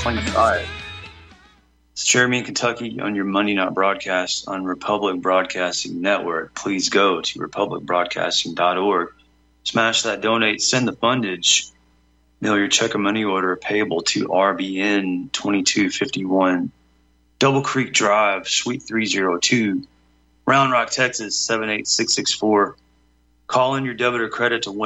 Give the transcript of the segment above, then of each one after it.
25. It's Jeremy in Kentucky on your Monday night broadcast on Republic Broadcasting Network. Please go to republicbroadcasting.org. Smash that donate, send the fundage. Mail your check or money order payable to RBN 2251 Double Creek Drive, Suite 302, Round Rock, Texas 78664. Call in your debit or credit to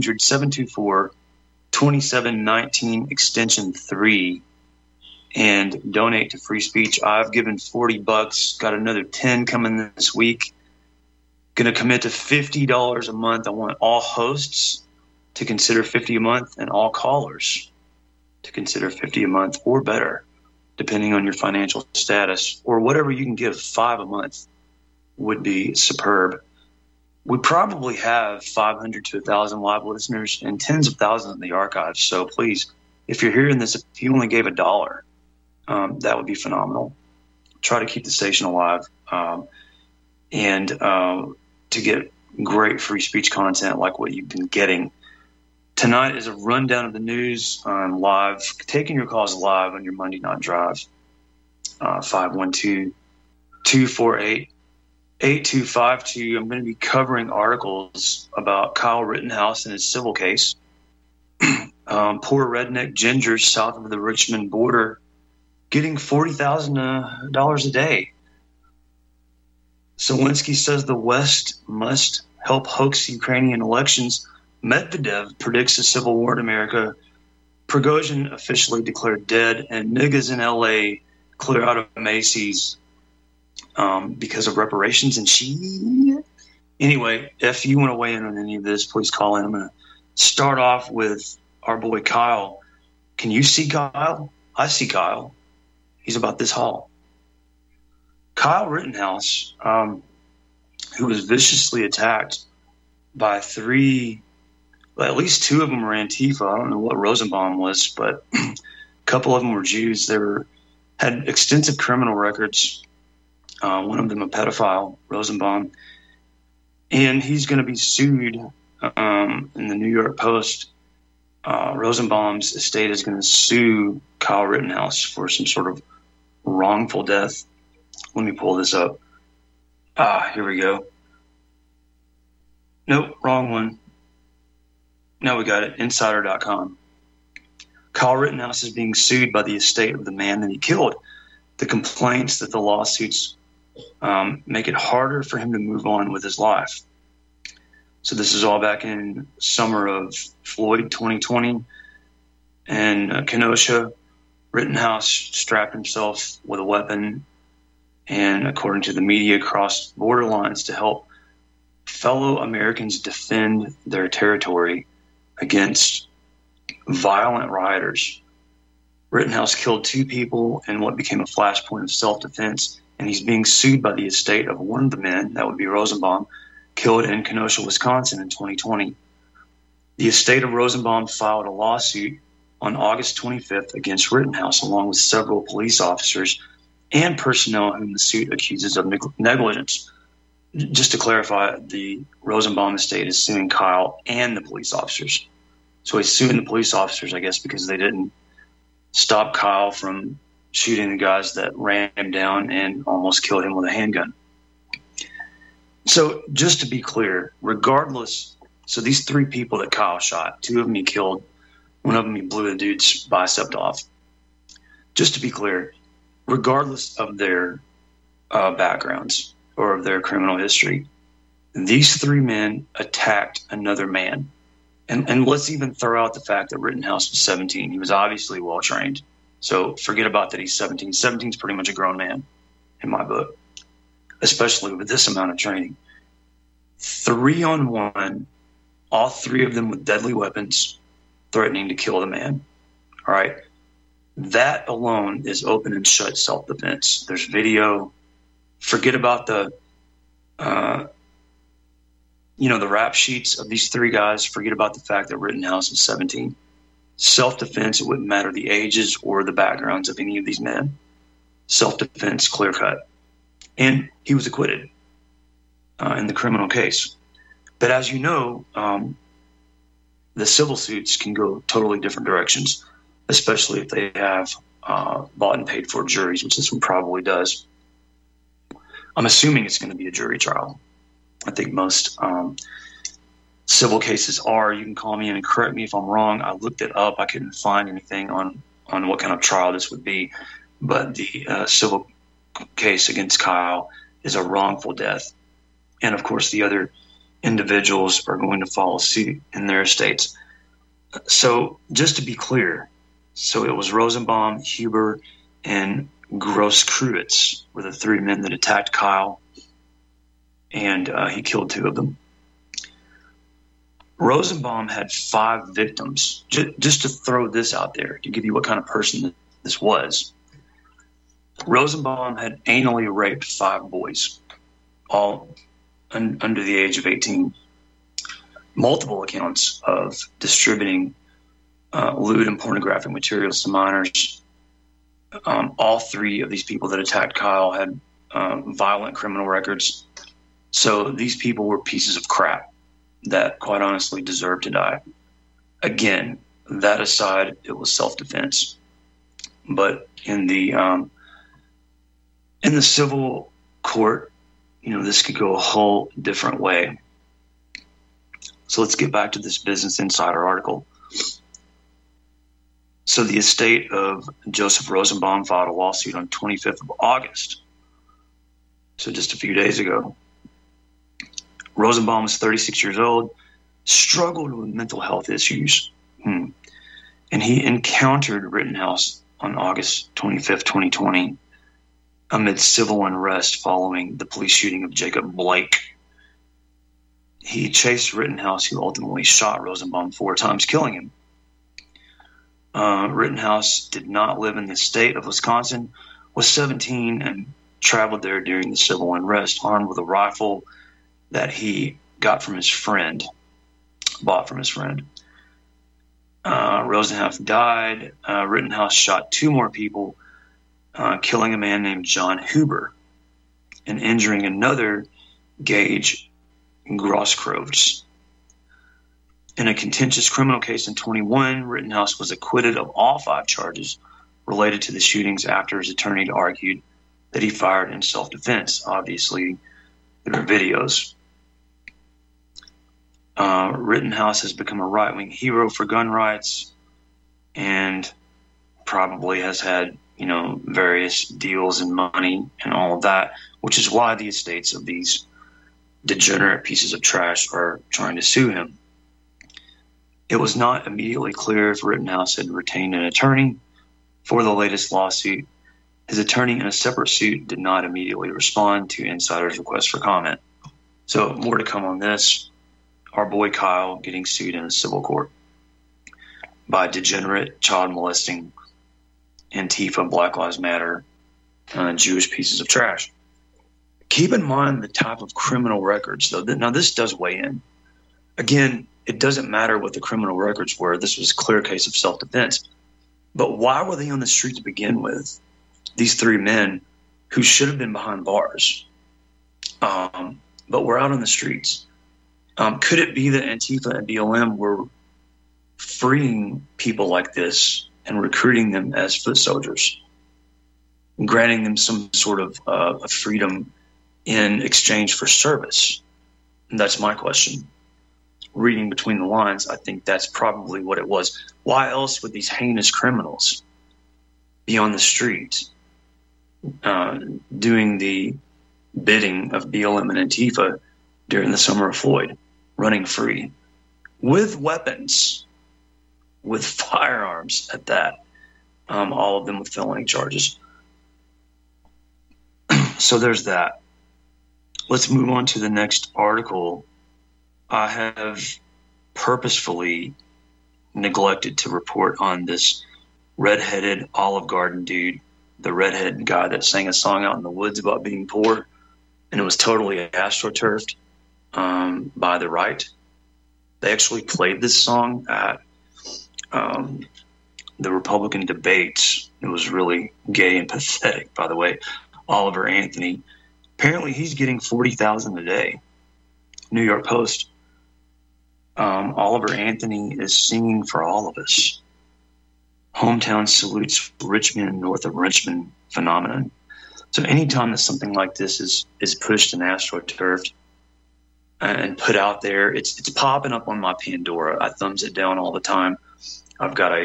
1-800-724-2719 extension 3 and donate to free speech. I've given $40, got another 10 coming this week. Going to commit to $50 a month. I want all hosts to consider $50 a month and all callers to consider $50 a month or better, depending on your financial status, or whatever you can give. $5 a month would be superb. We probably have 500 to 1,000 live listeners and tens of thousands in the archives. So please, if you're hearing this, if you only gave $1, that would be phenomenal. Try to keep the station alive and to get great free speech content like what you've been getting. Tonight is a rundown of the news. I'm live, taking your calls live on your Monday Night Drive, 512-248-8252. I'm going to be covering articles about Kyle Rittenhouse and his civil case. Poor redneck gingers south of the Richmond border getting $40,000 a day. Zelensky says the West must help hoax Ukrainian elections. Medvedev predicts a civil war in America. Prigozhin officially declared dead, and niggas in L.A. clear out of Macy's because of reparations and shit. Anyway, if you want to weigh in on any of this, please call in. I'm going to start off with our boy Kyle. Can you see Kyle? I see Kyle. He's about this tall. Kyle Rittenhouse, who was viciously attacked by at least two of them were Antifa. I don't know what Rosenbaum was, but a couple of them were Jews. They had extensive criminal records. One of them a pedophile, Rosenbaum. And he's going to be sued in the New York Post. Rosenbaum's estate is going to sue Kyle Rittenhouse for some sort of wrongful death. Let me pull this up. Here we go. Nope, wrong one. Now we got it. Insider.com. Kyle Rittenhouse is being sued by the estate of the man that he killed. The complaints that the lawsuits make it harder for him to move on with his life. So this is all back in summer of Floyd 2020. And Kenosha, Rittenhouse strapped himself with a weapon and, according to the media, crossed border lines to help fellow Americans defend their territory against violent rioters. Rittenhouse killed two people in what became a flashpoint of self-defense, and he's being sued by the estate of one of the men, that would be Rosenbaum, killed in Kenosha, Wisconsin in 2020. The estate of Rosenbaum filed a lawsuit on August 25th against Rittenhouse, along with several police officers and personnel whom the suit accuses of negligence. Just to clarify, the Rosenbaum estate is suing Kyle and the police officers. So he's suing the police officers, I guess, because they didn't stop Kyle from shooting the guys that ran him down and almost killed him with a handgun. So just to be clear, regardless, so these three people that Kyle shot, two of them he killed, one of them he blew the dude's bicep off. Just to be clear, regardless of their backgrounds or of their criminal history, these three men attacked another man. And let's even throw out the fact that Rittenhouse was 17. He was obviously well-trained. So forget about that he's 17. 17 is pretty much a grown man in my book, especially with this amount of training. 3-on-1, all three of them with deadly weapons, threatening to kill the man. All right. That alone is open and shut self-defense. There's video. Forget about the rap sheets of these three guys. Forget about the fact that Rittenhouse was 17. Self-defense, it wouldn't matter the ages or the backgrounds of any of these men. Self-defense, clear-cut. And he was acquitted in the criminal case. But as you know, the civil suits can go totally different directions, especially if they have bought and paid for juries, which this one probably does. I'm assuming it's going to be a jury trial. I think most civil cases are. You can call me in and correct me if I'm wrong. I looked it up. I couldn't find anything on what kind of trial this would be. But the civil case against Kyle is a wrongful death. And, of course, the other individuals are going to follow suit in their estates. So just to be clear, so it was Rosenbaum, Huber, and Grosskreutz were the three men that attacked Kyle, and he killed two of them. Rosenbaum had 5 victims. Just to throw this out there, to give you what kind of person this was, Rosenbaum had anally raped 5 boys, all under the age of 18. Multiple accounts of distributing lewd and pornographic materials to minors. All 3 of these people that attacked Kyle had violent criminal records. So these people were pieces of crap that quite honestly deserved to die. Again, that aside, it was self-defense. But in the civil court, this could go a whole different way. So let's get back to this Business Insider article. So the estate of Joseph Rosenbaum filed a lawsuit on 25th of August. So just a few days ago. Rosenbaum was 36 years old, struggled with mental health issues. And he encountered Rittenhouse on August 25th, 2020, amid civil unrest following the police shooting of Jacob Blake. He chased Rittenhouse, who ultimately shot Rosenbaum 4 times, killing him. Rittenhouse did not live in the state of Wisconsin, was 17, and traveled there during the civil unrest, armed with a rifle that he bought from his friend. Rosenhouse died. Rittenhouse shot 2 more people, killing a man named John Huber and injuring another, Gage Grosskreutz. In a contentious criminal case in 2021, Rittenhouse was acquitted of all 5 charges related to the shootings after his attorney argued that he fired in self-defense. Obviously, there are videos. Rittenhouse has become a right-wing hero for gun rights and probably has had, various deals and money and all of that, which is why the estates of these degenerate pieces of trash are trying to sue him. It was not immediately clear if Rittenhouse had retained an attorney for the latest lawsuit. His attorney in a separate suit did not immediately respond to Insider's request for comment. So more to come on this. Our boy Kyle getting sued in a civil court by degenerate, child molesting, Antifa, Black Lives Matter, Jewish pieces of trash. Keep in mind the type of criminal records, though. Now, this does weigh in. Again, it doesn't matter what the criminal records were. This was a clear case of self-defense. But why were they on the street to begin with? These 3 men who should have been behind bars, but were out on the streets. Could it be that Antifa and BLM were freeing people like this and recruiting them as foot soldiers, granting them some sort of freedom in exchange for service? And that's my question. Reading between the lines, I think that's probably what it was. Why else would these heinous criminals be on the street doing the bidding of BLM and Antifa during the summer of Floyd, running free with weapons, with firearms at that, all of them with felony charges? So there's that. Let's move on to the next article. I have purposefully neglected to report on this redheaded Olive Garden dude, the redhead guy that sang a song out in the woods about being poor, and it was totally astroturfed by the right. They actually played this song at the Republican debates. It was really gay and pathetic, by the way. Oliver Anthony, apparently he's getting $40,000 a day. New York Post. Oliver Anthony is singing for all of us. hometown salutes Richmond north of Richmond phenomenon. So anytime that something like this is pushed and astroturfed and put out there, it's popping up on my Pandora. I thumbs it down all the time. I've got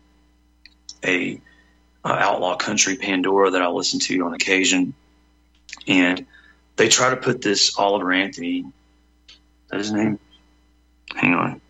a outlaw country Pandora that I listen to on occasion, and they try to put this Oliver Anthony. Is that his name? Hang on.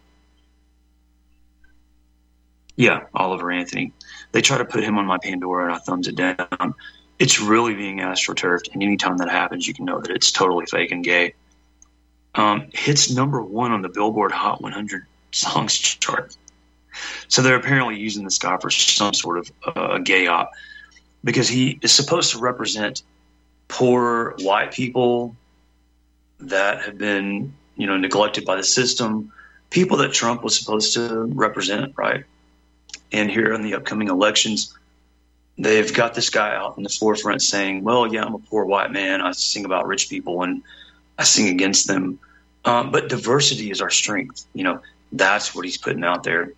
Yeah, Oliver Anthony. They try to put him on my Pandora, and I thumbs it down. It's really being astroturfed, and anytime that happens, you can know that it's totally fake and gay. Hits number 1 on the Billboard Hot 100 songs chart. So they're apparently using this guy for some sort of gay op, because he is supposed to represent poor white people that have been, neglected by the system, people that Trump was supposed to represent, right? And here in the upcoming elections, they've got this guy out in the forefront saying, well, yeah, I'm a poor white man. I sing about rich people and I sing against them. But diversity is our strength. That's what he's putting out there.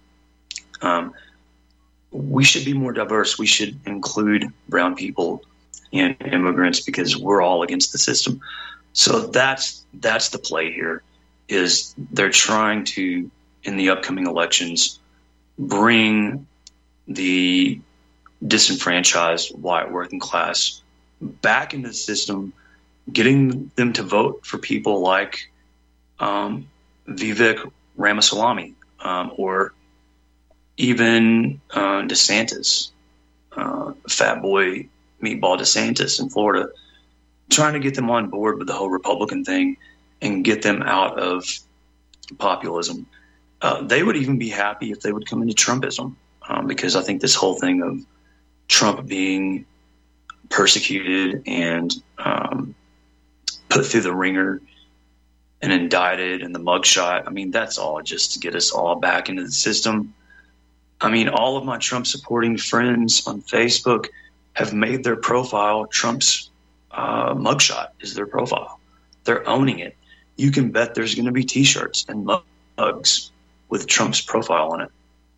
We should be more diverse. We should include brown people and immigrants because we're all against the system. So that's the play here, is they're trying to, in the upcoming elections, bring the disenfranchised white working class back into the system, getting them to vote for people like Vivek Ramaswamy or even DeSantis, fat boy meatball DeSantis in Florida, trying to get them on board with the whole Republican thing and get them out of populism. They would even be happy if they would come into Trumpism, because I think this whole thing of Trump being persecuted and put through the ringer and indicted and the mugshot, that's all just to get us all back into the system. All of my Trump supporting friends on Facebook have made their profile Trump's mugshot is their profile. They're owning it. You can bet there's going to be T-shirts and mugs with Trump's profile on it.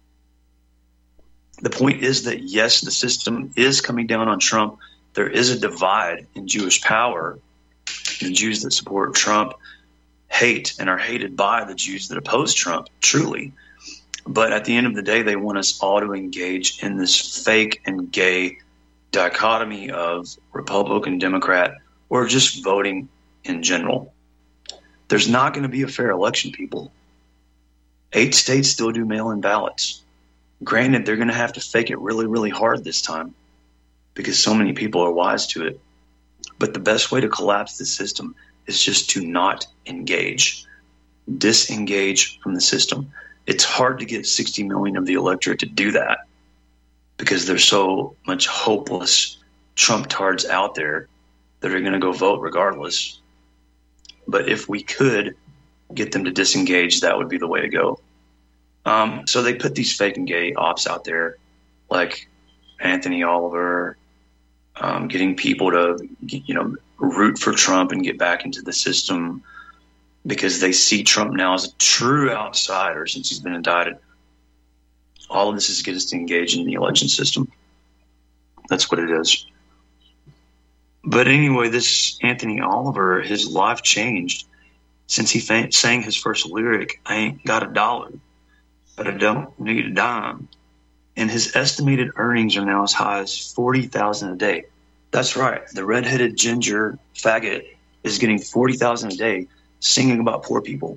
The point is that, yes, the system is coming down on Trump. There is a divide in Jewish power. The Jews that support Trump hate and are hated by the Jews that oppose Trump, truly. But at the end of the day, they want us all to engage in this fake and gay dichotomy of Republican, Democrat, or just voting in general. There's not going to be a fair election, people. 8 states still do mail-in ballots. Granted, they're going to have to fake it really, really hard this time because so many people are wise to it. But the best way to collapse the system is just to not engage. Disengage from the system. It's hard to get 60 million of the electorate to do that because there's so much hopeless Trump-tards out there that are going to go vote regardless. But if we could get them to disengage, that would be the way to go. So they put these fake and gay ops out there, like Anthony Oliver, getting people to, root for Trump and get back into the system because they see Trump now as a true outsider since he's been indicted. All of this is to get us to engage in the election system. That's what it is. But anyway, this Anthony Oliver, his life changed since he sang his first lyric, "I ain't got $1, but I don't need a dime." And his estimated earnings are now as high as $40,000 a day. That's right. The redheaded ginger faggot is getting $40,000 a day singing about poor people.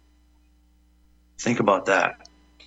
Think about that.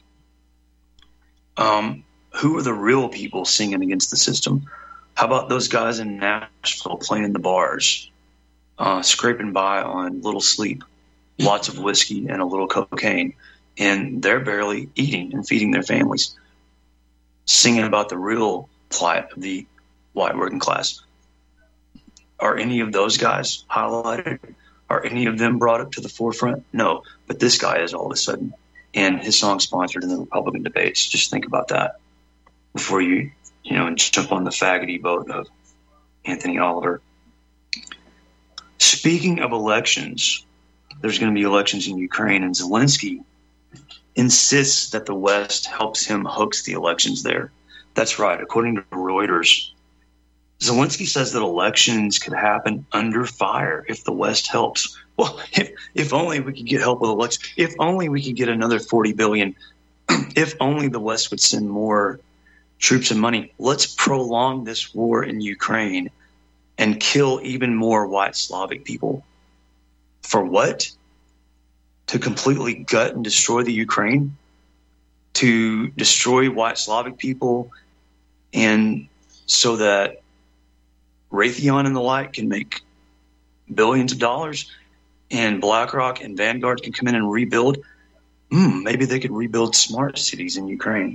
Who are the real people singing against the system? How about those guys in Nashville playing the bars, scraping by on little sleep, lots of whiskey and a little cocaine, and they're barely eating and feeding their families, singing about the real plight of the white working class? Are any of those guys highlighted? Are any of them brought up to the forefront? No, but this guy is all of a sudden, and his song sponsored in the Republican debates. Just think about that before you jump on the faggoty boat of Anthony Oliver. Speaking of elections, there's going to be elections in Ukraine, and Zelensky insists that the West helps him hoax the elections there. That's right. According to Reuters, Zelensky says that elections could happen under fire if the West helps. Well, if only we could get help with elections. If only we could get another $40 billion. If only the West would send more troops and money. Let's prolong this war in Ukraine and kill even more white Slavic people. For what? To completely gut and destroy the Ukraine? To destroy white Slavic people, and so that Raytheon and the like can make billions of dollars, and BlackRock and Vanguard can come in and rebuild? Maybe they could rebuild smart cities in Ukraine,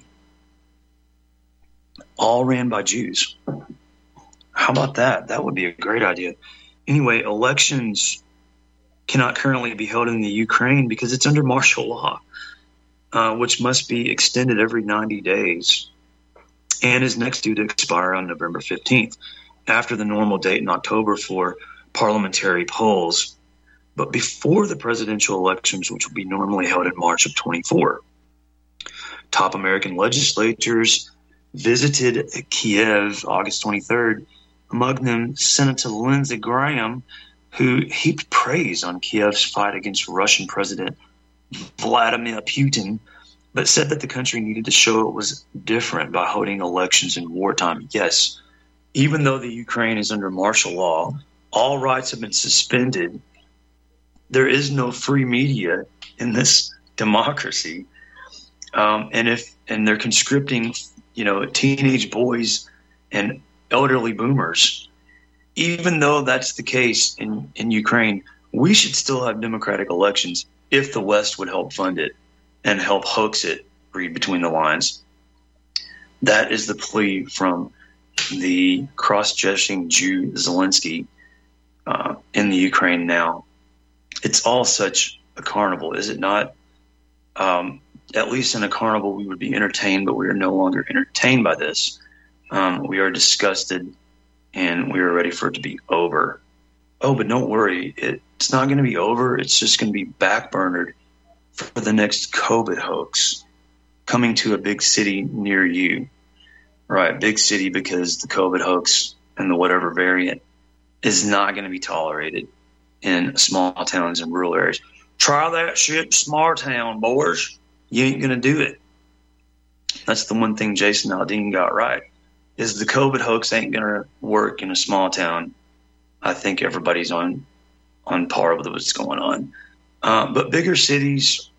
all ran by Jews. How about that? That would be a great idea. Anyway, elections cannot currently be held in the Ukraine because it's under martial law, which must be extended every 90 days and is next due to expire on November 15th, after the normal date in October for parliamentary polls, but before the presidential elections, which will be normally held in March of 24. Top American legislators visited Kiev August 23rd, among them Senator Lindsey Graham, who heaped praise on Kiev's fight against Russian President Vladimir Putin, but said that the country needed to show it was different by holding elections in wartime. Yes, even though the Ukraine is under martial law, all rights have been suspended. There is no free media in this democracy, and they're conscripting, teenage boys and elderly boomers. Even though that's the case in Ukraine, we should still have democratic elections if the West would help fund it and help hoax it, read between the lines. That is the plea from the cross-dressing Jew Zelensky in the Ukraine now. It's all such a carnival, is it not? At least in a carnival we would be entertained, but we are no longer entertained by this. We are disgusted, and we are ready for it to be over. Oh, but don't worry. It's not going to be over. It's just going to be backburnered for the next COVID hoax coming to a big city near you. Right, big city, because the COVID hoax and the whatever variant is not going to be tolerated in small towns and rural areas. Try that shit, small town, boys. You ain't going to do it. That's the one thing Jason Aldean got right, is the COVID hoax ain't going to work in a small town. I think everybody's on par with what's going on. But bigger cities,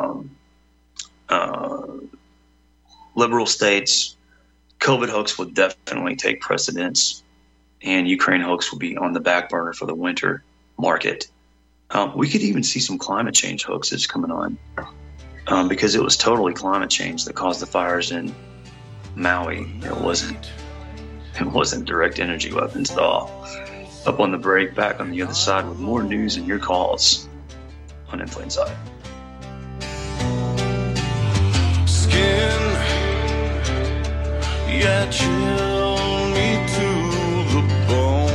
liberal states, COVID hoax will definitely take precedence, and Ukraine hoax will be on the back burner for the winter market. We could even see some climate change hoaxes coming on, because it was totally climate change that caused the fires in Maui. It wasn't direct energy weapons at all. Up on the break, back on the other side with more news and your calls on In Plain Sight. Skin, yeah, chill me to the bone.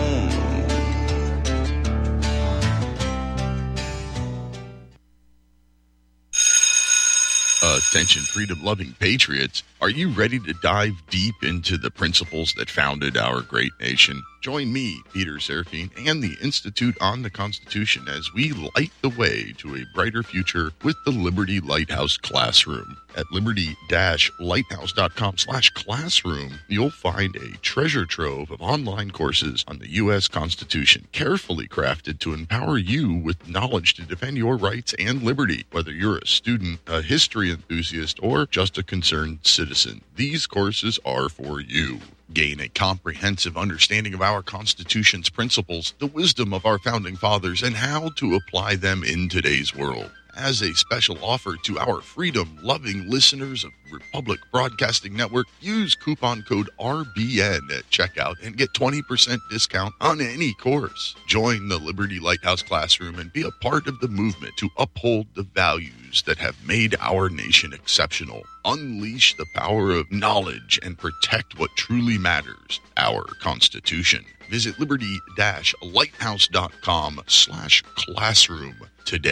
Attention, freedom-loving patriots. Are you ready to dive deep into the principles that founded our great nation? Join me, Peter Serafine, and the Institute on the Constitution as we light the way to a brighter future with the Liberty Lighthouse Classroom. At liberty-lighthouse.com/classroom, you'll find a treasure trove of online courses on the U.S. Constitution, carefully crafted to empower you with knowledge to defend your rights and liberty. Whether you're a student, a history enthusiast, or just a concerned citizen, these courses are for you. Gain a comprehensive understanding of our Constitution's principles, the wisdom of our founding fathers, and how to apply them in today's world. As a special offer to our freedom-loving listeners of Republic Broadcasting Network, use coupon code RBN at checkout and get 20% discount on any course. Join the Liberty Lighthouse Classroom and be a part of the movement to uphold the values that have made our nation exceptional. Unleash the power of knowledge and protect what truly matters, our Constitution. Visit liberty-lighthouse.com/classroom today.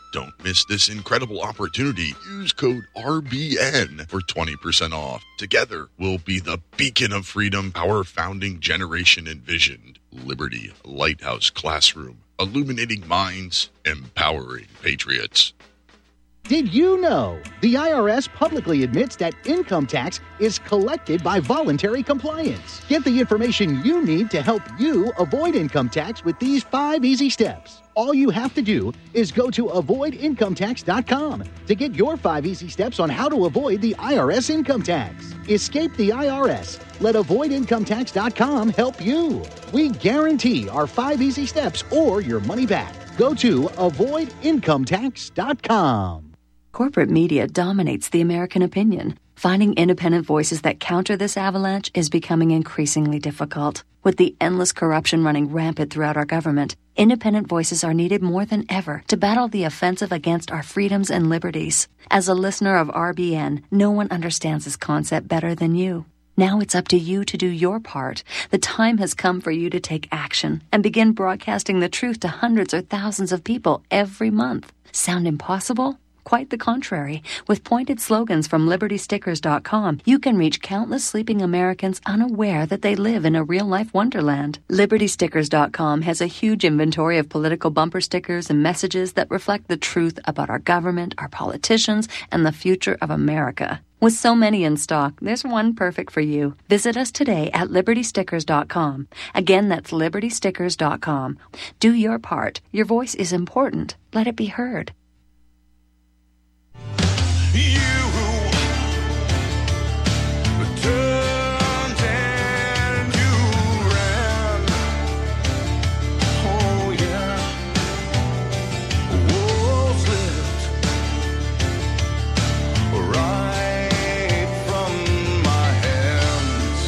Don't miss this incredible opportunity. Use code RBN for 20% off. Together, we'll be the beacon of freedom our founding generation envisioned. Liberty Lighthouse Classroom, illuminating minds, empowering patriots. Did you know the IRS publicly admits that income tax is collected by voluntary compliance? Get the information you need to help you avoid income tax with these 5 easy steps. All you have to do is go to avoidincometax.com to get your 5 easy steps on how to avoid the IRS income tax. Escape the IRS. Let avoidincometax.com help you. We guarantee our 5 easy steps or your money back. Go to avoidincometax.com. Corporate media dominates the American opinion. Finding independent voices that counter this avalanche is becoming increasingly difficult. With the endless corruption running rampant throughout our government, independent voices are needed more than ever to battle the offensive against our freedoms and liberties. As a listener of RBN, no one understands this concept better than you. Now it's up to you to do your part. The time has come for you to take action and begin broadcasting the truth to hundreds or thousands of people every month. Sound impossible? Quite the contrary. With pointed slogans from LibertyStickers.com, you can reach countless sleeping Americans unaware that they live in a real-life wonderland. LibertyStickers.com has a huge inventory of political bumper stickers and messages that reflect the truth about our government, our politicians, and the future of America. With so many in stock, there's one perfect for you. Visit us today at LibertyStickers.com. Again, that's LibertyStickers.com. Do your part. Your voice is important. Let it be heard. You turned and you ran. Oh yeah. Walls lift right from my hands.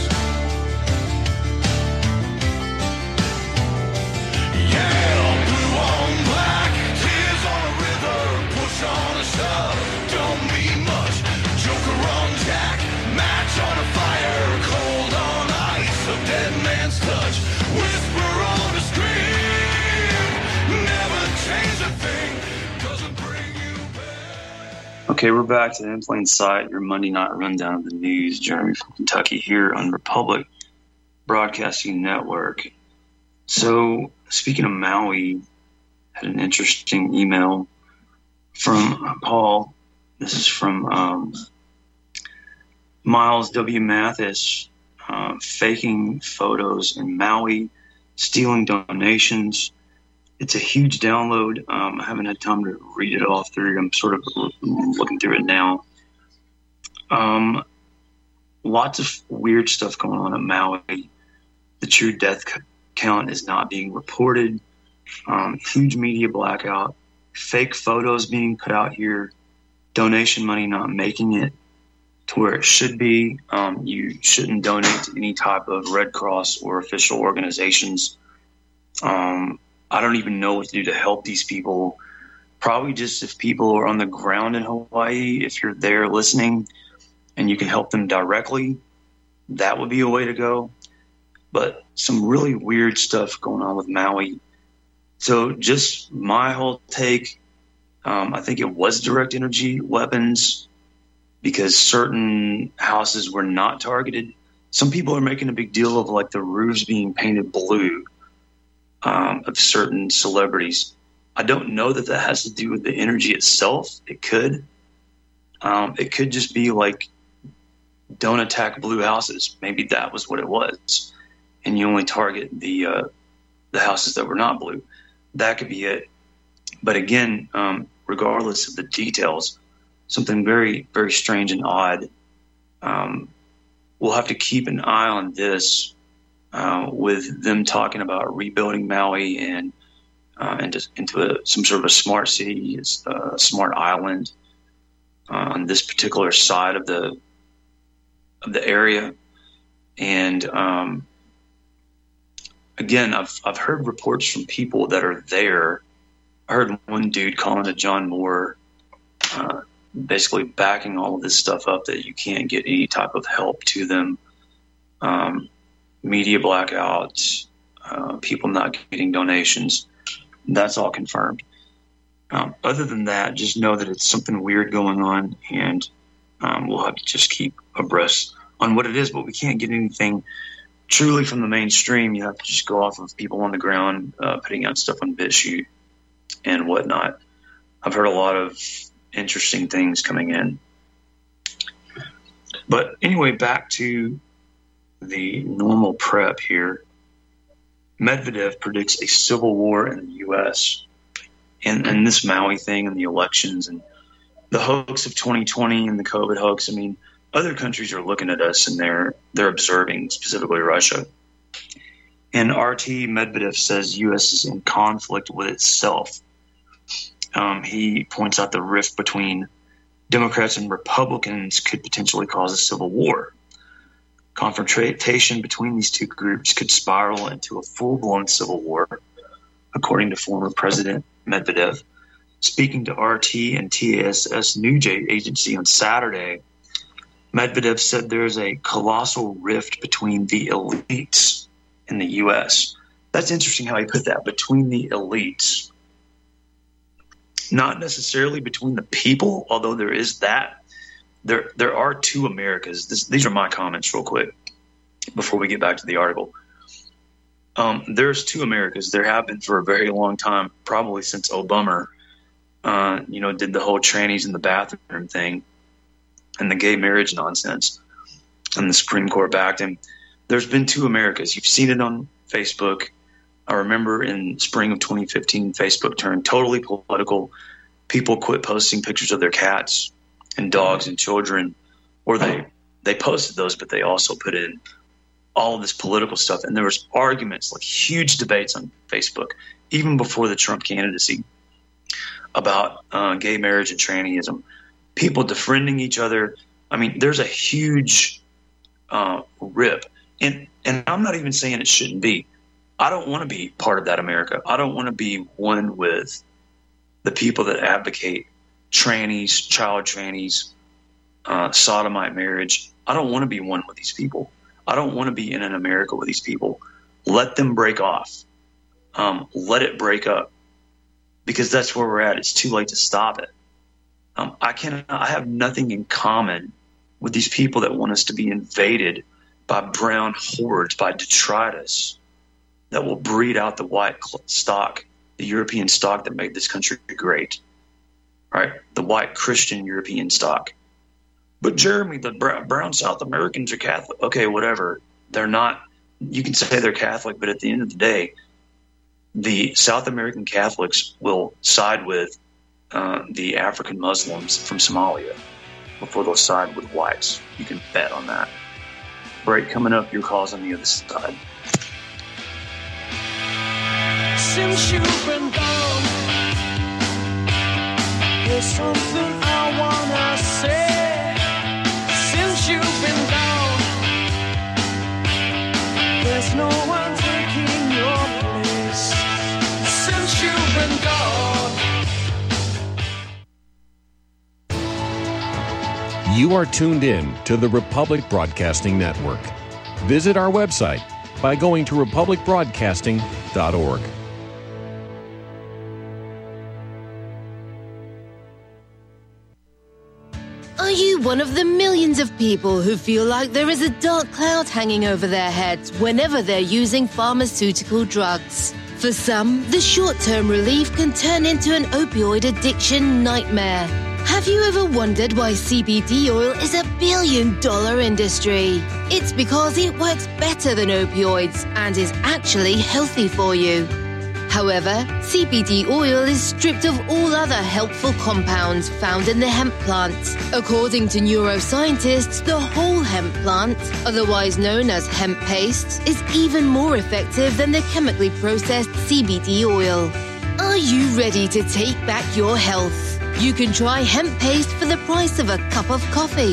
Yeah, blue on black, tears on a river, push on a shove. Don't mean much. Joker on Jack, match on a fire, cold on ice, a dead man's touch, whisper on a screen, never change a thing, doesn't bring you back. Okay, we're back to In Plain Sight, your Monday night rundown of the news. Jeremy from Kentucky here on Republic Broadcasting Network. So, speaking of Maui, had an interesting email from Paul. This is from Miles W. Mathis, faking photos in Maui, stealing donations. It's a huge download. I haven't had time to read it all through. I'm sort of looking through it now. Lots of weird stuff going on in Maui. The true death count is not being reported. Huge media blackout. Fake photos being put out here. Donation money not making it to where it should be. You shouldn't donate to any type of Red Cross or official organizations. I don't even know what to do to help these people. Probably just if people are on the ground in Hawaii, if you're there listening and you can help them directly, that would be a way to go. But some really weird stuff going on with Maui. So just my whole take, I think it was direct energy weapons because certain houses were not targeted. Some people are making a big deal of like the roofs being painted blue of certain celebrities. I don't know that that has to do with the energy itself. It could. It could just be like, don't attack blue houses. Maybe that was what it was. And you only target the houses that were not blue. That could be it. But again, regardless of the details, something very, very strange and odd. We'll have to keep an eye on this with them talking about rebuilding Maui and into some sort of a smart city, a smart island on this particular side of the area. And again, I've heard reports from people that are there. I heard one dude calling to John Moore, basically backing all of this stuff up, that you can't get any type of help to them. Media blackouts, people not getting donations. That's all confirmed. Other than that, just know that it's something weird going on, and we'll have to just keep abreast on what it is, but we can't get anything truly from the mainstream. You have to just go off of people on the ground putting out stuff on BitChute and whatnot. I've heard a lot of interesting things coming in. But anyway, back to the normal prep here. Medvedev predicts a civil war in the U.S. and this Maui thing and the elections and the hoax of 2020 and the COVID hoax. I mean, other countries are looking at us and they're observing, specifically Russia. And RT Medvedev says U.S. is in conflict with itself. He points out the rift between Democrats and Republicans could potentially cause a civil war. Confrontation between these two groups could spiral into a full-blown civil war, according to former President Medvedev. Speaking to RT and TASS news agency on Saturday, Medvedev said there's a colossal rift between the elites in the U.S. That's interesting how he put that, between the elites. Not necessarily between the people, although there is that. There are two Americas. These are my comments real quick before we get back to the article. There's two Americas. There have been for a very long time, probably since Obama, did the whole trannies in the bathroom thing and the gay marriage nonsense, and the Supreme Court backed him. There's been two Americas. You've seen it on Facebook. I remember in spring of 2015, Facebook turned totally political. People quit posting pictures of their cats and dogs and children, or they posted those, but they also put in all of this political stuff. And there was arguments, like huge debates on Facebook, even before the Trump candidacy, about gay marriage and trannyism, people defriending each other. I mean, there's a huge rip. And I'm not even saying it shouldn't be. I don't want to be part of that America. I don't want to be one with the people that advocate trannies, child trannies, sodomite marriage. I don't want to be one with these people. I don't want to be in an America with these people. Let them break off. Let it break up, because that's where we're at. It's too late to stop it. I have nothing in common with these people that want us to be invaded by brown hordes, by detritus that will breed out the white stock, the European stock that made this country great. Right, the white Christian European stock. But Jeremy, the brown South Americans are Catholic. Okay, whatever. They're not. You can say they're Catholic, but at the end of the day, the South American Catholics will side with the African Muslims from Somalia before they'll side with whites. You can bet on that. Break coming up. Your call's on the other side. Since you've been gone, there's something I wanna say. Since you've been gone, there's no one taking your place. Since you've been gone. You are tuned in to the Republic Broadcasting Network. Visit our website by going to republicbroadcasting.org. Are you one of the millions of people who feel like there is a dark cloud hanging over their heads whenever they're using pharmaceutical drugs? For some, the short-term relief can turn into an opioid addiction nightmare. Have you ever wondered why CBD oil is a billion-dollar industry? It's because it works better than opioids and is actually healthy for you. However, CBD oil is stripped of all other helpful compounds found in the hemp plant. According to neuroscientists, the whole hemp plant, otherwise known as hemp paste, is even more effective than the chemically processed CBD oil. Are you ready to take back your health? You can try hemp paste for the price of a cup of coffee.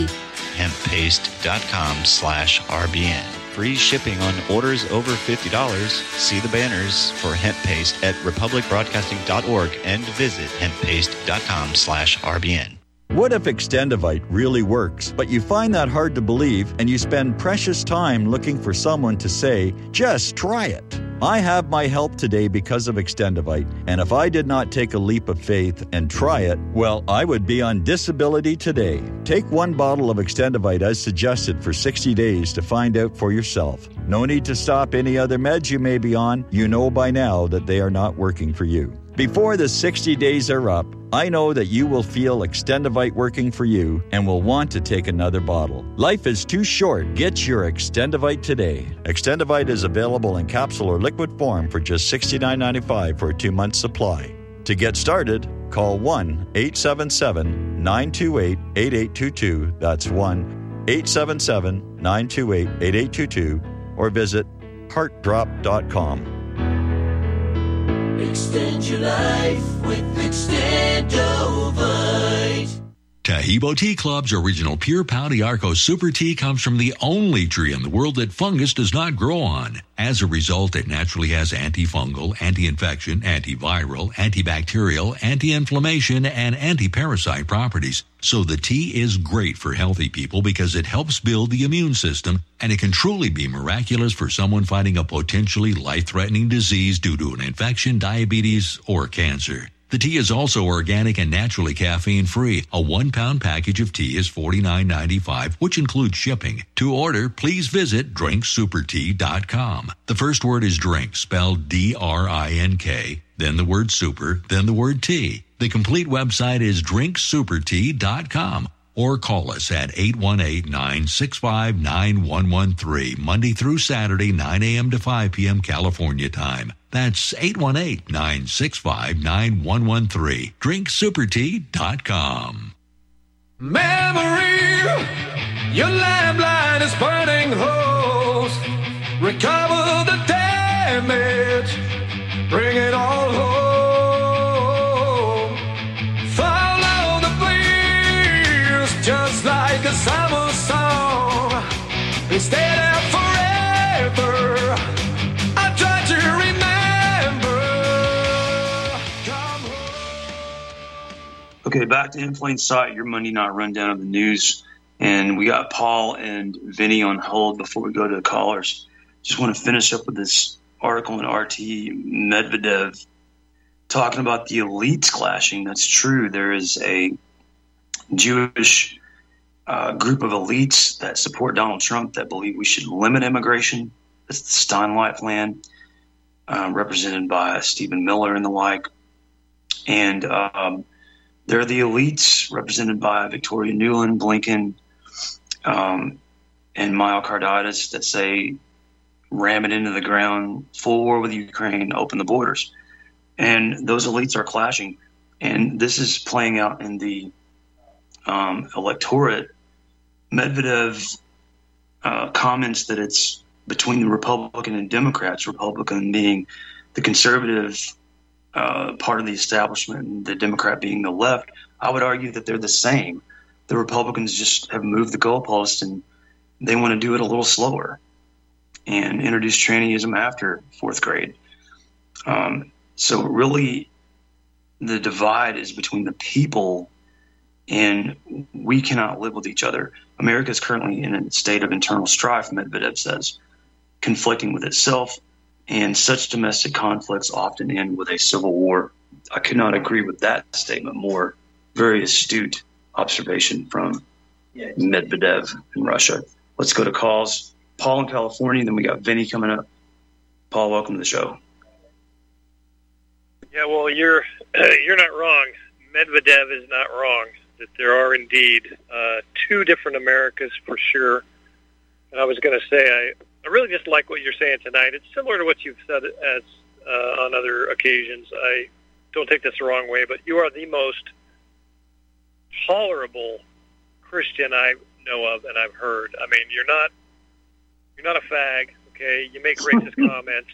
Hemppaste.com/RBN. Free shipping on orders over $50. See the banners for hemp paste at republicbroadcasting.org and visit hemppaste.com/RBN. What if Extendivite really works, but you find that hard to believe and you spend precious time looking for someone to say, just try it? I have my help today because of Extendivite, and if I did not take a leap of faith and try it, well, I would be on disability today. Take one bottle of Extendivite as suggested for 60 days to find out for yourself. No need to stop any other meds you may be on. You know by now that they are not working for you. Before the 60 days are up, I know that you will feel Extendivite working for you and will want to take another bottle. Life is too short. Get your Extendivite today. Extendivite is available in capsule or liquid form for just $69.95 for a 2-month supply. To get started, call 1-877-928-8822. That's 1-877-928-8822 or visit heartdrop.com. Extend your life with Extendovite. Tahibo Tea Club's original Pure Pau d'Arco Super Tea comes from the only tree in the world that fungus does not grow on. As a result, it naturally has antifungal, anti-infection, antiviral, antibacterial, anti-inflammation, and anti-parasite properties. So the tea is great for healthy people because it helps build the immune system, and it can truly be miraculous for someone fighting a potentially life-threatening disease due to an infection, diabetes, or cancer. The tea is also organic and naturally caffeine-free. A 1-pound package of tea is $49.95, which includes shipping. To order, please visit drinksupertea.com. The first word is drink, spelled D-R-I-N-K, then the word super, then the word tea. The complete website is drinksupertea.com. Or call us at 818-965-9113, Monday through Saturday, 9 a.m. to 5 p.m. California time. That's 818-965-9113, drinksupertea.com. Memory, your landline is burning holes. Recover the damage, bring it all home. Follow the please, just like a summer song. We stay there forever. I try to remember. Come home. Okay, back to In Plain Sight, your Monday night rundown of the news. And we got Paul and Vinny on hold before we go to the callers. Just want to finish up with this article in RT. Medvedev talking about the elites clashing. That's true. There is a Jewish group of elites that support Donald Trump that believe we should limit immigration. It's the Steinway plan, represented by Stephen Miller and the like. And they're the elites represented by Victoria Nuland, Blinken, and Myocarditis that say ram it into the ground, full war with Ukraine, open the borders. And those elites are clashing. And this is playing out in the electorate. Medvedev comments that it's between the Republican and Democrats, Republican being the conservative part of the establishment and the Democrat being the left. I would argue that they're the same. The Republicans just have moved the goalpost and they want to do it a little slower and introduce trannyism after 4th grade. So really the divide is between the people, and we cannot live with each other. America is currently in a state of internal strife, Medvedev says, conflicting with itself, and such domestic conflicts often end with a civil war. I could not agree with that statement more. Very astute observation from Medvedev in Russia. Let's go to calls. Paul in California, then we got Vinny coming up. Paul, welcome to the show. Yeah, well, you're not wrong. Medvedev is not wrong. That there are indeed two different Americas for sure. And I was going to say, I really just like what you're saying tonight. It's similar to what you've said as on other occasions. I don't take this the wrong way, but you are the most tolerable Christian I know of and I've heard. I mean, you're not a fag, okay? You make racist comments.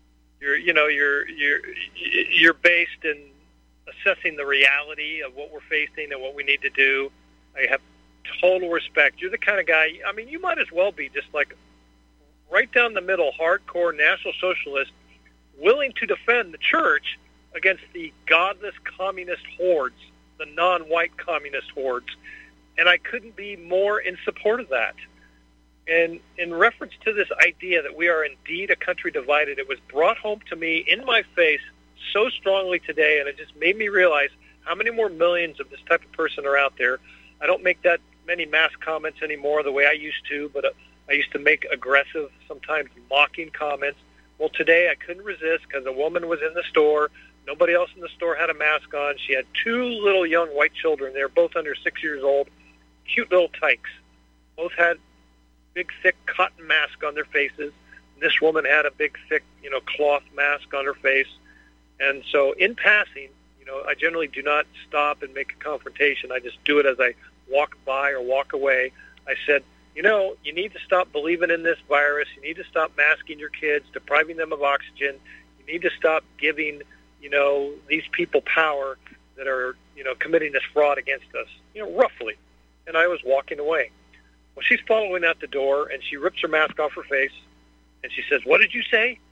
You're based in assessing the reality of what we're facing and what we need to do. I have total respect. You're the kind of guy, I mean, you might as well be just like right down the middle, hardcore National Socialist, willing to defend the church against the godless communist hordes, the non-white communist hordes. And I couldn't be more in support of that. And in reference to this idea that we are indeed a country divided, it was brought home to me in my face so strongly today, and it just made me realize how many more millions of this type of person are out there. I don't make that many mass comments anymore the way I used to, but I used to make aggressive, sometimes mocking comments. Well, today I couldn't resist because a woman was in the store. Nobody else in the store had a mask on. She had two little young white children. They were both under 6 years old, cute little tykes. Both had big, thick cotton mask on their faces. This woman had a big, thick, cloth mask on her face. And so in passing, I generally do not stop and make a confrontation. I just do it as I walk by or walk away. I said, you need to stop believing in this virus. You need to stop masking your kids, depriving them of oxygen. You need to stop giving, these people power that are, committing this fraud against us, roughly. And I was walking away. Well, she's following out the door, and she rips her mask off her face, and she says, "What did you say?"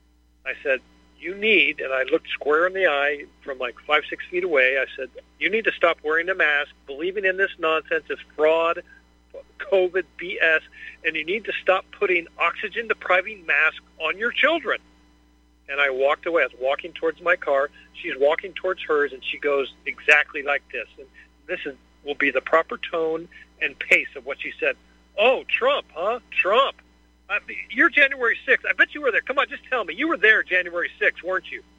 I said, "You need," and I looked square in the eye from like 5-6 feet away. I said, "You need to stop wearing a mask, believing in this nonsense, this fraud, COVID, BS, and you need to stop putting oxygen-depriving masks on your children." And I walked away. I was walking towards my car. She's walking towards hers, and she goes exactly like this. And this will be the proper tone and pace of what she said. "Oh, Trump, huh? Trump. You're January 6th. I bet you were there. Come on, just tell me. You were there January 6th, weren't you?"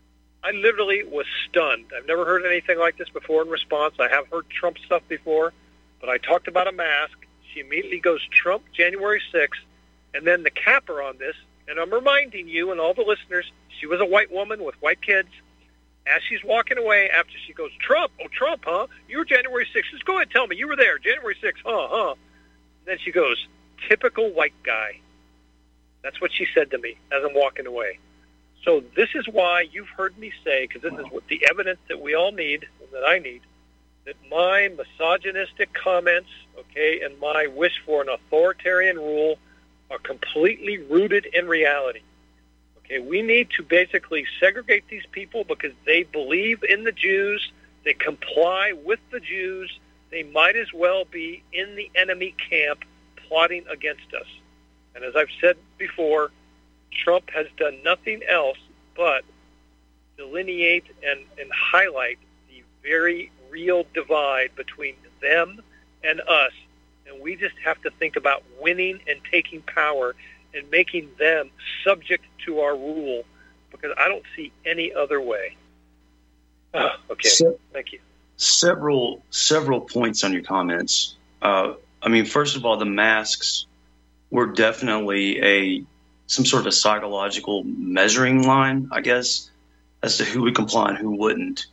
I literally was stunned. I've never heard anything like this before in response. I have heard Trump stuff before, but I talked about a mask. She immediately goes, "Trump, January 6th. And then the capper on this, and I'm reminding you and all the listeners, she was a white woman with white kids. As she's walking away, after she goes, "Trump, oh, Trump, huh? You were January 6th. Just go ahead and tell me. You were there, January 6th, huh? And then she goes, "Typical white guy." That's what she said to me as I'm walking away. So this is why you've heard me say, because this is what the evidence that we all need, and that I need, that my misogynistic comments, okay, and my wish for an authoritarian rule are completely rooted in reality. Okay, we need to basically segregate these people because they believe in the Jews, they comply with the Jews, they might as well be in the enemy camp plotting against us. And as I've said before, Trump has done nothing else but delineate and highlight the very real divide between them and us. And we just have to think about winning and taking power and making them subject to our rule, because I don't see any other way. Okay, thank you. Several points on your comments. First of all, the masks were definitely some sort of psychological measuring line, I guess, as to who would comply and who wouldn't.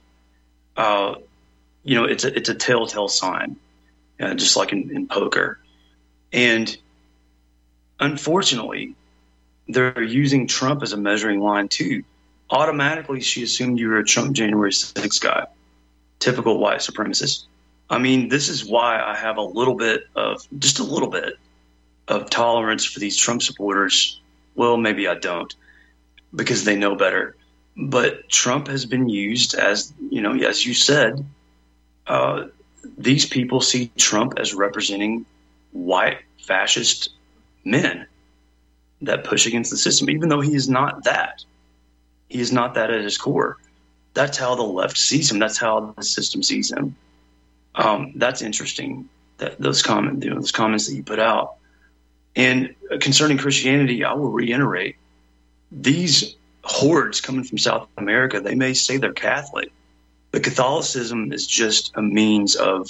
It's a telltale sign, just like in poker. And unfortunately, they're using Trump as a measuring line too. Automatically, she assumed you were a Trump January 6th guy. Typical white supremacist. This is why I have just a little bit of tolerance for these Trump supporters. Well, maybe I don't, because they know better. But Trump has been used as you said, these people see Trump as representing white fascist men that push against the system, even though he is not that. He is not that at his core. That's how the left sees him. That's how the system sees him. That's interesting, those comments that you put out. And concerning Christianity, I will reiterate, these hordes coming from South America, they may say they're Catholic, but Catholicism is just a means of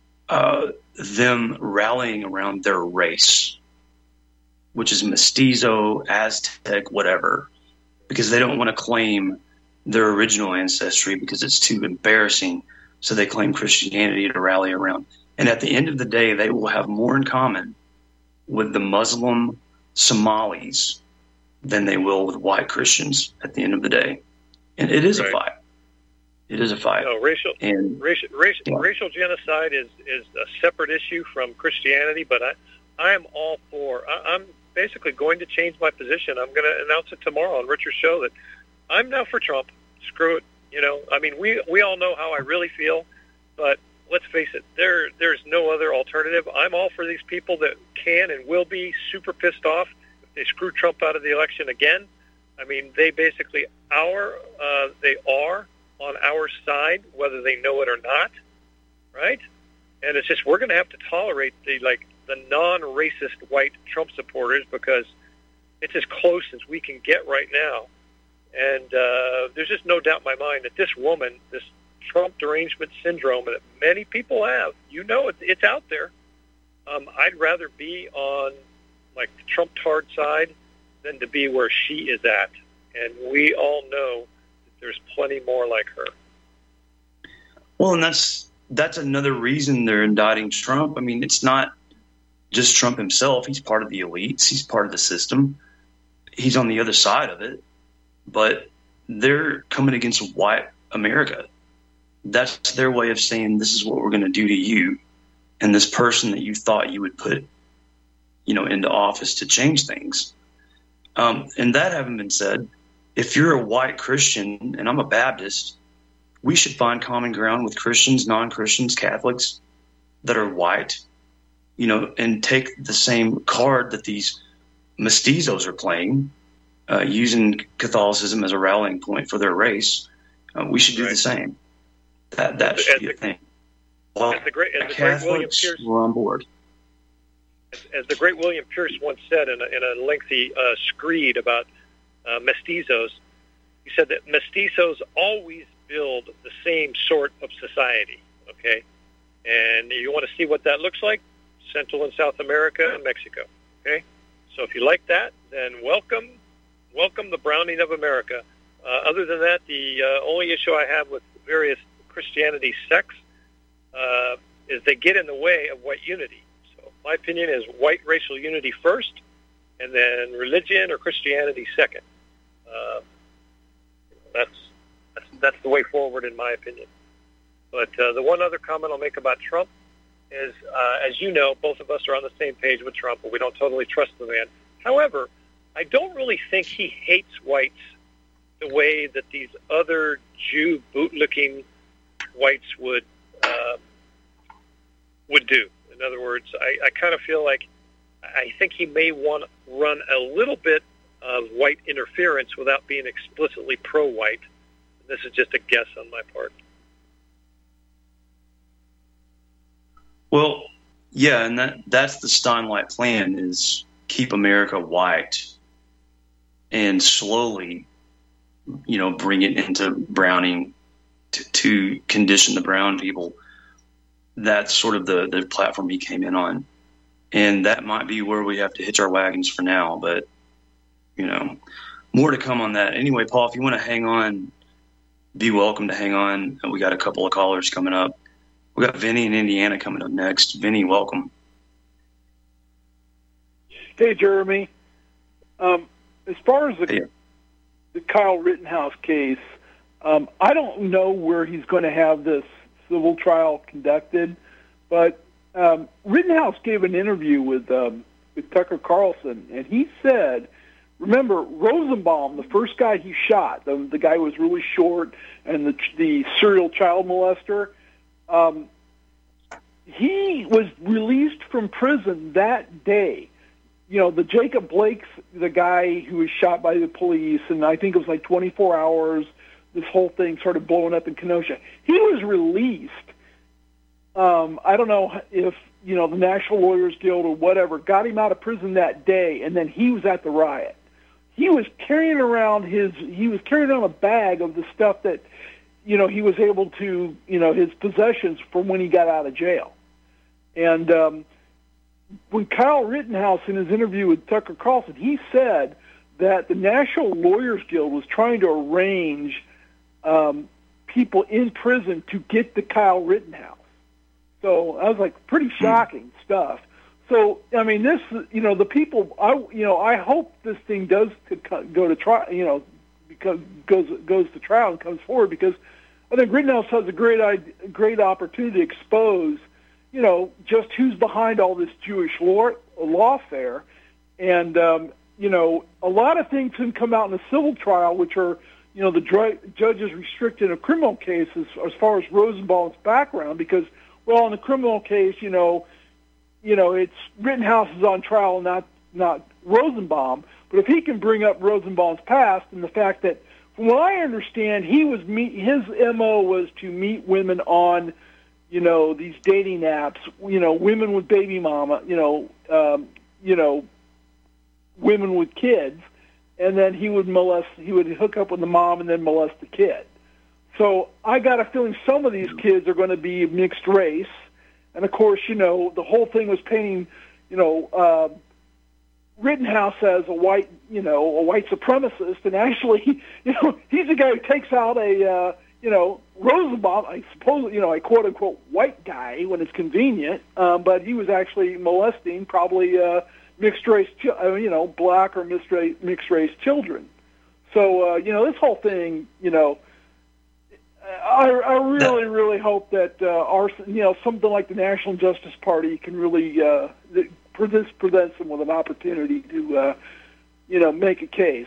them rallying around their race, which is mestizo, Aztec, whatever, because they don't want to claim their original ancestry because it's too embarrassing. So they claim Christianity to rally around. And at the end of the day, they will have more in common with the Muslim Somalis than they will with white Christians at the end of the day. And it is a fight. It is a fight. Racial genocide is a separate issue from Christianity, but I am all for. I'm basically going to change my position. I'm going to announce it tomorrow on Richard's show that I'm now for Trump. Screw it. We all know how I really feel, but let's face it, there's no other alternative. I'm all for these people that can and will be super pissed off if they screw Trump out of the election again. I mean, they basically they are on our side, whether they know it or not, right? And it's just we're going to have to tolerate the non-racist white Trump supporters because it's as close as we can get right now. And there's just no doubt in my mind that this woman, this Trump derangement syndrome that many people have, it's out there. I'd rather be on like the Trump-tard side than to be where she is at. And we all know that there's plenty more like her. Well, and that's another reason they're indicting Trump. I mean, it's not just Trump himself. He's part of the elites. He's part of the system. He's on the other side of it. But they're coming against white America. That's their way of saying this is what we're going to do to you and this person that you thought you would put, into office to change things. And that having been said, if you're a white Christian and I'm a Baptist, we should find common ground with Christians, non-Christians, Catholics that are white, and take the same card that these mestizos are playing, using Catholicism as a rallying point for their race. We should do the same. That should be a thing. Well, as the great William Pierce, we're on board. As the great William Pierce once said in a lengthy screed about mestizos, he said that mestizos always build the same sort of society, okay? And you want to see what that looks like? Central and South America and Mexico, okay? So if you like that, then welcome the browning of America. Other than that, the only issue I have with various Christianity sects is they get in the way of white unity. So my opinion is white racial unity first, and then religion or Christianity second. That's the way forward, in my opinion. But the one other comment I'll make about Trump is, as you know, both of us are on the same page with Trump, but we don't totally trust the man. However, I don't really think he hates whites the way that these other Jew bootlicking whites would do. In other words, I kind of feel like I think he may want to run a little bit of white interference without being explicitly pro-white. This is just a guess on my part. Well, yeah, and that's the Steinway plan, is keep America white and slowly, bring it into browning to condition the brown people. That's sort of the platform he came in on. And that might be where we have to hitch our wagons for now, but, more to come on that. Anyway, Paul, if you want to hang on, be welcome to hang on. We got a couple of callers coming up. We got Vinny in Indiana coming up next. Vinny, welcome. Hey, Jeremy. As far as the Kyle Rittenhouse case, I don't know where he's going to have this civil trial conducted, but Rittenhouse gave an interview with Tucker Carlson, and he said, remember, Rosenbaum, the first guy he shot, the guy who was really short and the serial child molester, he was released from prison that day. The Jacob Blake's the guy who was shot by the police, and I think it was like 24 hours. This whole thing started blowing up in Kenosha. He was released. I don't know if, the National Lawyers Guild or whatever got him out of prison that day, and then he was at the riot. He was carrying around a bag of the stuff that, he was able to, his possessions from when he got out of jail. And when Kyle Rittenhouse, in his interview with Tucker Carlson, he said that the National Lawyers Guild was trying to arrange people in prison to get to Kyle Rittenhouse. So I was like, pretty shocking stuff. So, I mean, this, the people, I hope this thing does go to trial, because goes to trial and comes forward, because I think Rittenhouse has a great opportunity to expose, just who's behind all this Jewish lawfare. And, a lot of things can come out in a civil trial, which are, the judges restricted a criminal case as far as Rosenbaum's background, because well, in the criminal case, it's Rittenhouse is on trial, not Rosenbaum. But if he can bring up Rosenbaum's past and the fact that, from what I understand, his MO was to meet women on, these dating apps, women with baby mama, women with kids, and then he would hook up with the mom and then molest the kid. So I got a feeling some of these kids are going to be mixed race. And of course, the whole thing was painting, Rittenhouse as a white supremacist, and actually, he's the guy who takes out a, Rosenbaum, I suppose, a quote-unquote white guy when it's convenient, but he was actually molesting probably mixed-race, black or mixed-race children. So, this whole thing, I really hope that something like the National Justice Party can really presents them with an opportunity to, make a case.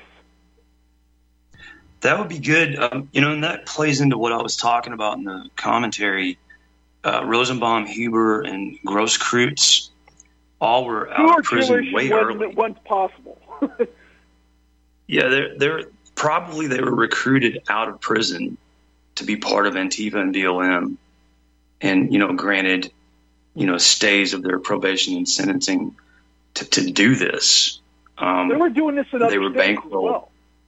That would be good. And that plays into what I was talking about in the commentary. Rosenbaum, Huber, and Grosskreutz all were out of prison way early. Once possible. Yeah, they were recruited out of prison to be part of Antifa and BLM, and granted, stays of their probation and sentencing to do this. They were doing this in other states bankrolled. As well.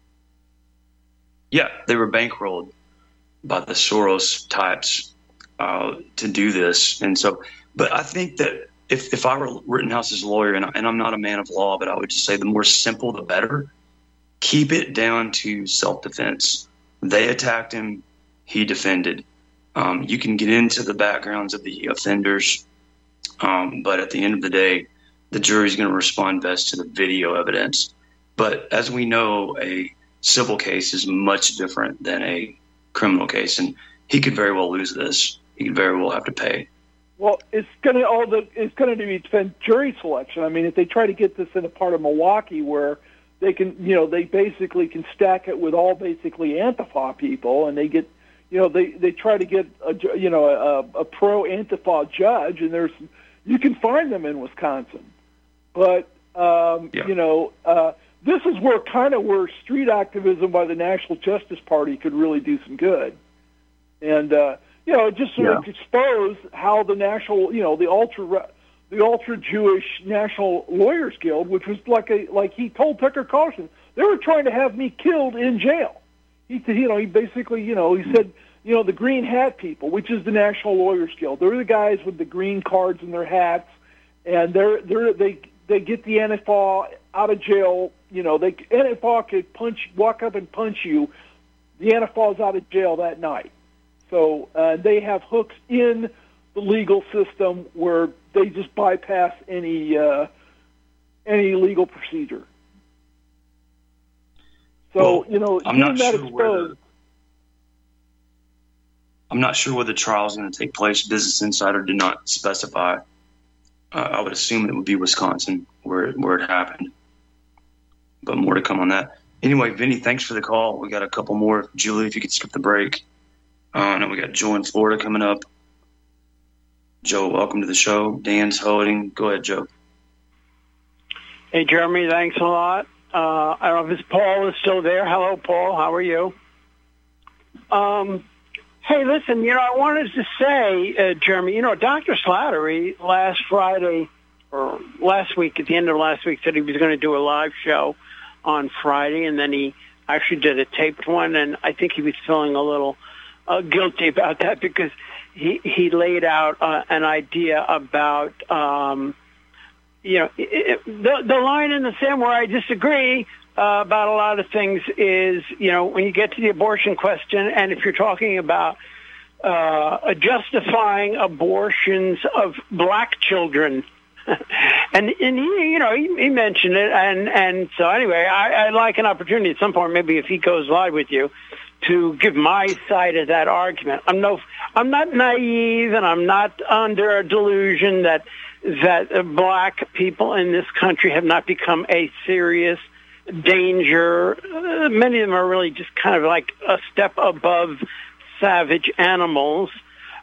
Yeah, they were bankrolled by the Soros types to do this, and so. But I think that if I were Rittenhouse's lawyer, and I'm not a man of law, but I would just say the more simple, the better. Keep it down to self-defense. They attacked him. He defended. You can get into the backgrounds of the offenders, but at the end of the day, the jury's going to respond best to the video evidence. But as we know, a civil case is much different than a criminal case, and he could very well lose this. He could very well have to pay. Well, it's going to be jury selection. I mean, if they try to get this in a part of Milwaukee where they can, they basically can stack it with all basically Antifa people, and they get. They try to get a pro Antifa judge, and you can find them in Wisconsin, but this is where street activism by the National Justice Party could really do some good, and just sort of expose how the national, the ultra Jewish National Lawyers Guild, which was like he told Tucker Carlson, they were trying to have me killed in jail. He basically, he said, the green hat people, which is the National Lawyers Guild. They're the guys with the green cards in their hats, and they get the Antifa out of jail. Antifa could walk up and punch you. The Antifa's out of jail that night. So they have hooks in the legal system where they just bypass any legal procedure. So, I'm not sure where the trial is going to take place. Business Insider did not specify. I would assume it would be Wisconsin where it happened. But more to come on that. Anyway, Vinny, thanks for the call. We got a couple more. Julie, if you could skip the break. And we got Joe in Florida coming up. Joe, welcome to the show. Dan's holding. Go ahead, Joe. Hey, Jeremy, thanks a lot. I don't know if Paul is still there. Hello, Paul. How are you? Hey, listen, I wanted to say, Jeremy, Dr. Slattery last Friday or last week, at the end of last week, said he was going to do a live show on Friday, and then he actually did a taped one, and I think he was feeling a little guilty about that because he laid out an idea about, the line in the sand where I disagree about a lot of things is, when you get to the abortion question, and if you're talking about justifying abortions of black children, and he mentioned it, and so anyway, I'd like an opportunity at some point, maybe if he goes live with you, to give my side of that argument. I'm not naive, and I'm not under a delusion that black people in this country have not become a serious danger. Many of them are really just kind of like a step above savage animals.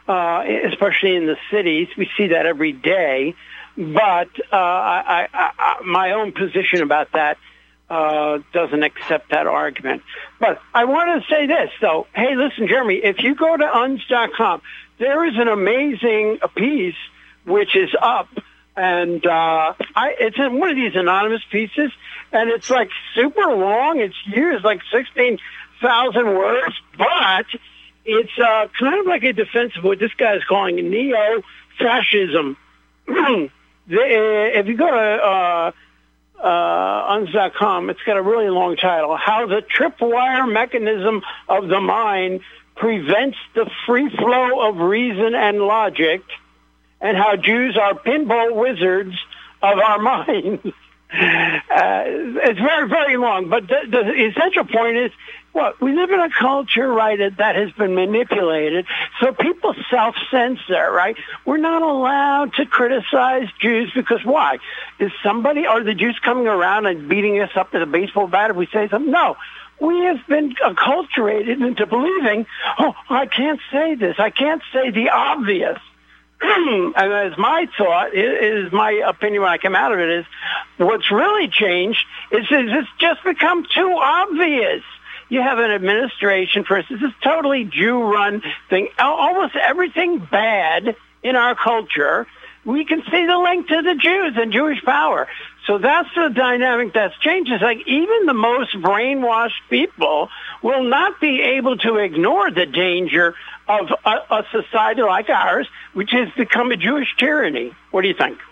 especially in the cities. We see that every day. But my own position about that doesn't accept that argument. But I want to say this, though. Hey, listen, Jeremy, if you go to UNS.com, there is an amazing piece which is up, and it's in one of these anonymous pieces, and it's like super long. It's used like 16,000 words, but it's kind of like a defense of what this guy is calling neo-fascism. If you go to UNS.com, it's got a really long title, How the Tripwire Mechanism of the Mind Prevents the Free Flow of Reason and Logic, and How Jews Are Pinball Wizards of Our Minds. It's very, very long, but the essential point is, we live in a culture, right, that has been manipulated, so people self-censor, right? We're not allowed to criticize Jews because why? Are the Jews coming around and beating us up with a baseball bat if we say something? No. We have been acculturated into believing, I can't say this, I can't say the obvious. And as my thought, is my opinion when I come out of it, is what's really changed is it's just become too obvious. You have an administration, for instance, this totally Jew-run thing. Almost everything bad in our culture, we can see the link to the Jews and Jewish power. So that's the dynamic that's changed. It's like even the most brainwashed people will not be able to ignore the danger of a society like ours, which has become a Jewish tyranny. What do you think?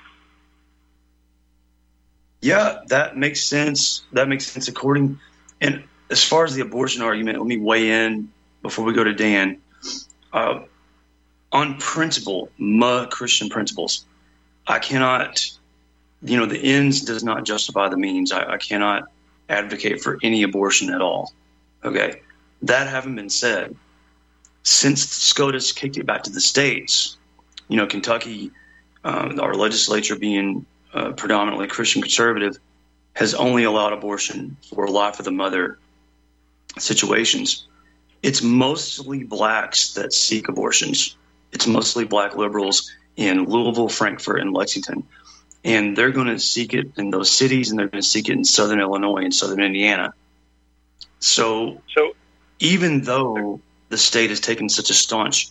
Yeah, that makes sense. That makes sense and as far as the abortion argument, let me weigh in before we go to Dan. On principle, Christian principles, I cannot, the ends does not justify the means. I cannot advocate for any abortion at all. Okay. That having been said, since SCOTUS kicked it back to the states, Kentucky, our legislature being predominantly Christian conservative, has only allowed abortion for life of the mother situations. It's mostly blacks that seek abortions. It's mostly black liberals in Louisville, Frankfort, and Lexington. And they're going to seek it in those cities, and they're going to seek it in southern Illinois and southern Indiana. So even though the state has taken such a staunch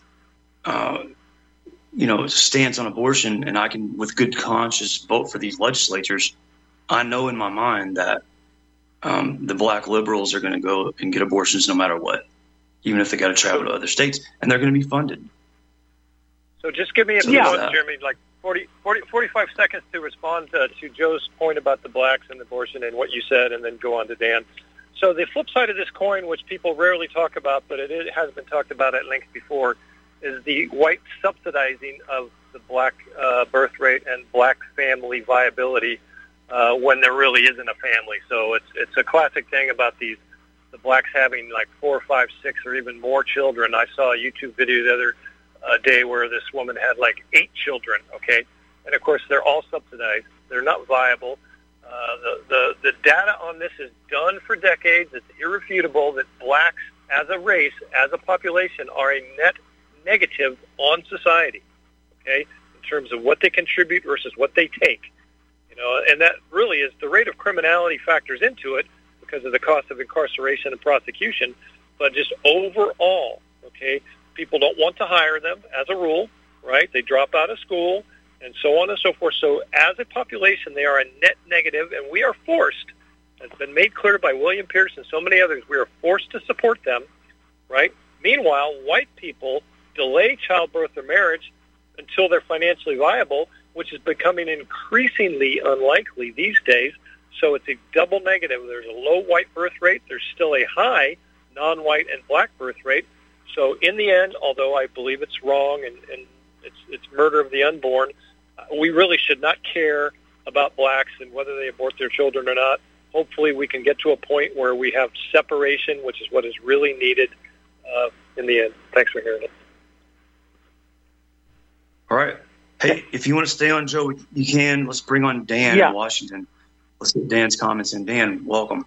stance on abortion, and I can, with good conscience, vote for these legislatures, I know in my mind that the black liberals are going to go and get abortions no matter what, even if they got to travel to other states, and they're going to be funded. So just give me a moment, Jeremy, like 45 seconds to respond to Joe's point about the blacks and abortion and what you said, and then go on to Dan. So the flip side of this coin, which people rarely talk about, but it has been talked about at length before, is the white subsidizing of the black birth rate and black family viability when there really isn't a family. So it's a classic thing about the blacks having like 4, 5, 6, or even more children. I saw a YouTube video the other day where this woman had like 8 children, okay? And, of course, they're all subsidized. They're not viable. The data on this is done for decades. It's irrefutable that blacks as a race, as a population, are a net negative on society, okay, in terms of what they contribute versus what they take. And that really is the rate of criminality factors into it because of the cost of incarceration and prosecution, but just overall, okay, people don't want to hire them as a rule, right? They drop out of school and so on and so forth. So as a population, they are a net negative, and we are forced, as has been made clear by William Pierce and so many others, we are forced to support them, right? Meanwhile, white people delay childbirth or marriage until they're financially viable, which is becoming increasingly unlikely these days. So it's a double negative. There's a low white birth rate. There's still a high non-white and black birth rate. So in the end, although I believe it's wrong and it's murder of the unborn, we really should not care about blacks and whether they abort their children or not. Hopefully we can get to a point where we have separation, which is what is really needed in the end. Thanks for hearing it. All right. Hey, if you want to stay on, Joe, you can. Let's bring on Dan in Washington. Let's get Dan's comments in. Dan, welcome.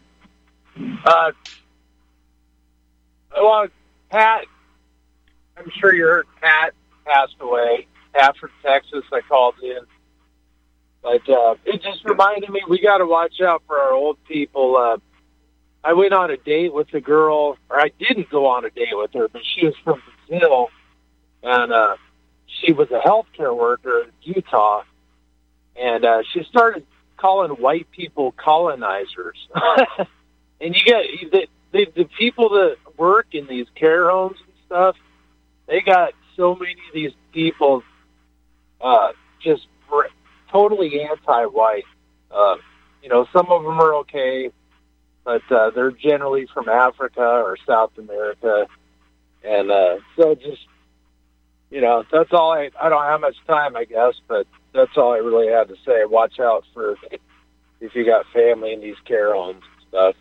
Well, Pat, I'm sure you heard Pat passed away. Half from Texas, I called in. But it just reminded me we got to watch out for our old people. I went on a date with a girl, or I didn't go on a date with her, but she was from Brazil, and she was a healthcare worker in Utah, and she started calling white people colonizers. And you get the people that work in these care homes and stuff, they got so many of these people just totally anti-white. Some of them are okay, but they're generally from Africa or South America. And so just, that's all I don't have much time, I guess, but that's all I really had to say. Watch out for if you got family in these care homes and stuff.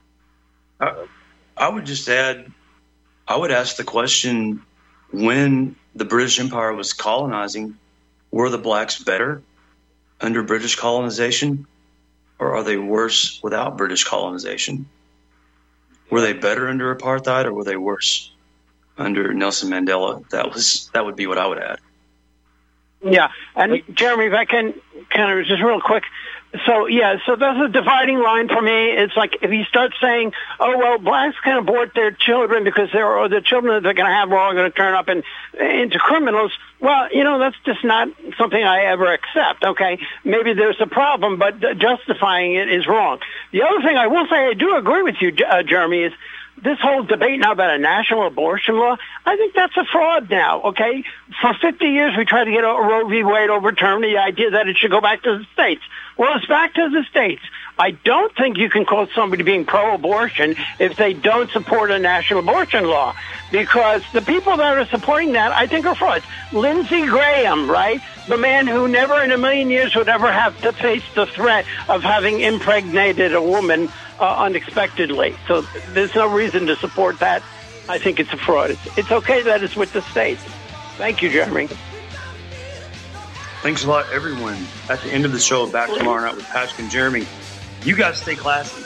I would just add, I would ask the question, when the British Empire was colonizing, were the blacks better under British colonization, or are they worse without British colonization? Were they better under apartheid, or were they worse under Nelson Mandela? That would be what I would add. Yeah, and Jeremy, if I can kind of just real quick. So that's a dividing line for me. It's like if you start saying, oh, well, blacks can abort their children because the children that they're going to have are all going to turn up into criminals. Well, that's just not something I ever accept, okay? Maybe there's a problem, but justifying it is wrong. The other thing I will say, I do agree with you, Jeremy, is this whole debate now about a national abortion law, I think that's a fraud now, okay? For 50 years, we tried to get a Roe v. Wade overturned, the idea that it should go back to the states. Well, it's back to the states. I don't think you can call somebody being pro-abortion if they don't support a national abortion law, because the people that are supporting that, I think, are frauds. Lindsey Graham, right? The man who never in a million years would ever have to face the threat of having impregnated a woman unexpectedly. So there's no reason to support that. I think it's a fraud. It's okay that it's with the states. Thank you, Jeremy. Thanks a lot, everyone. At the end of the show, back tomorrow night with Patrick and Jeremy. You guys stay classy.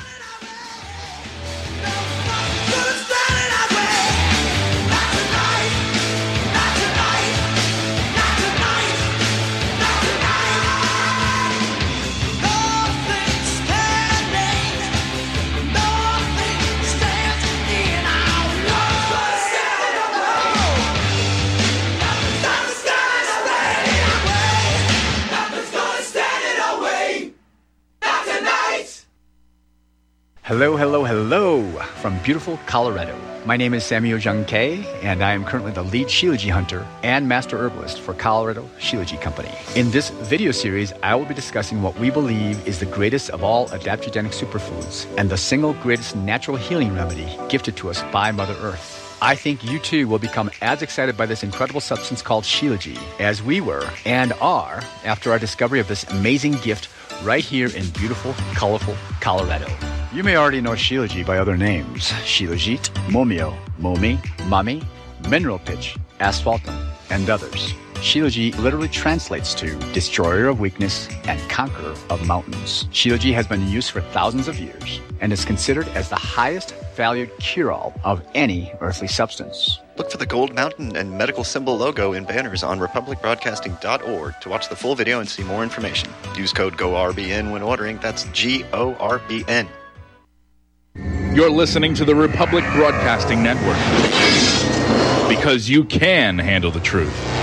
Hello, hello, hello from beautiful Colorado. My name is Samuel Jung Kay, and I am currently the lead Shilajit hunter and master herbalist for Colorado Shilajit Company. In this video series, I will be discussing what we believe is the greatest of all adaptogenic superfoods and the single greatest natural healing remedy gifted to us by Mother Earth. I think you too will become as excited by this incredible substance called Shilajit as we were and are after our discovery of this amazing gift right here in beautiful, colorful Colorado. You may already know Shilajit by other names: Shilajit, Momio, Momi, Mami, Mineral Pitch, Asphaltum, and others. Shilajit literally translates to destroyer of weakness and conqueror of mountains. Shilajit has been in use for thousands of years and is considered as the highest valued cure-all of any earthly substance. Look for the Gold Mountain and medical symbol logo in banners on republicbroadcasting.org to watch the full video and see more information. Use code GORBN when ordering. That's GORBN. You're listening to the Republic Broadcasting Network, because you can handle the truth.